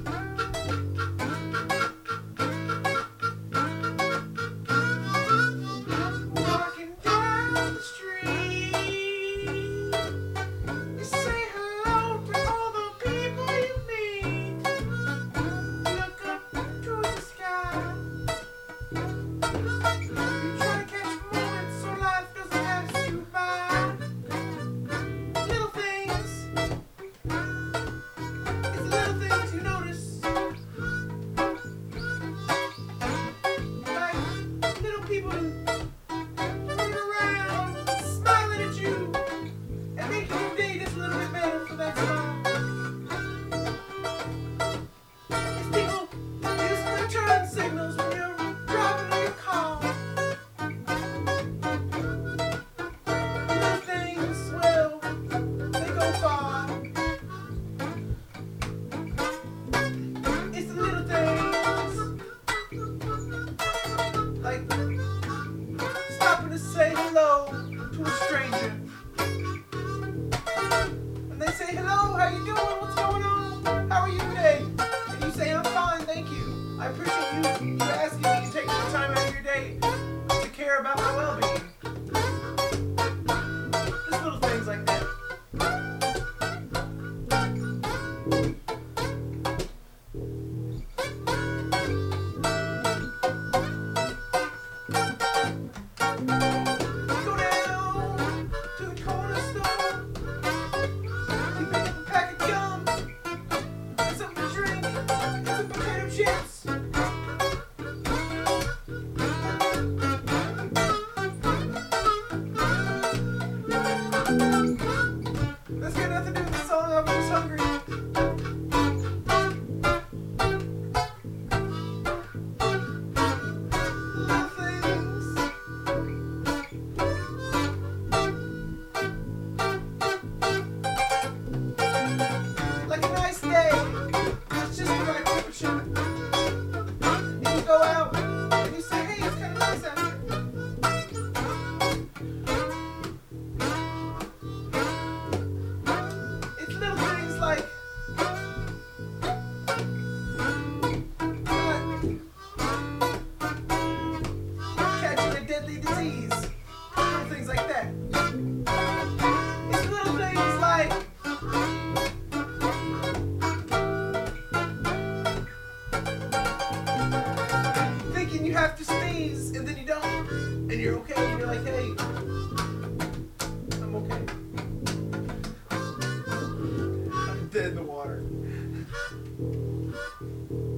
Walking down the street, you say hello to all the people you meet. Look up towards the sky. You try to catch a moment so life doesn't pass you by. Little things, it's little things you notice. Like little people running around, smiling at you, and making your day just a little bit better for that smile. It's people use the turn signals when you're driving in your car. Little things, well, they go far. It's the little things, like stopping to say hello to a stranger. And they say, hello, how you doing? What's going on? How are you today? And you say, I'm fine, thank you. I appreciate you asking me to take the time out of your day to care about my well-being. Just little things like that. You go down to the corner store, you pick up a pack of gum, and something to drink, and some potato chips. That's got nothing to do with the song, I'm just hungry. Little things. Like a nice day, it's just the right temperature. And you go out and you say, hey, it's kind of nice out here. It's little things like not catching a deadly disease. Little things like that. It's little things like thinking you have to sneeze and then you don't, and you're okay, and you're like, hey, I'm okay. I'm dead in the water.